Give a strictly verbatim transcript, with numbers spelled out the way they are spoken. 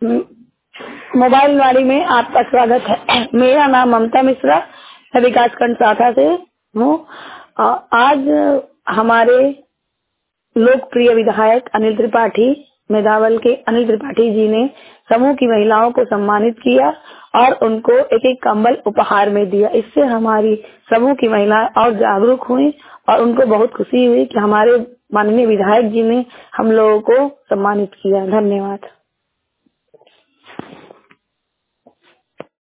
म- मोबाइल वाणी में आपका स्वागत है। मेरा नाम ममता मिश्रा, मैं विकासखंड शाखा से हूँ। अ, आज हमारे लोकप्रिय विधायक अनिल त्रिपाठी, मेदावल के अनिल त्रिपाठी जी ने समूह की महिलाओं को सम्मानित किया और उनको एक एक कंबल उपहार में दिया। इससे हमारी समूह की महिलाएं और जागरूक हुई और उनको बहुत खुशी हुई कि हमारे माननीय विधायक जी ने हम लोगों को सम्मानित किया। धन्यवाद।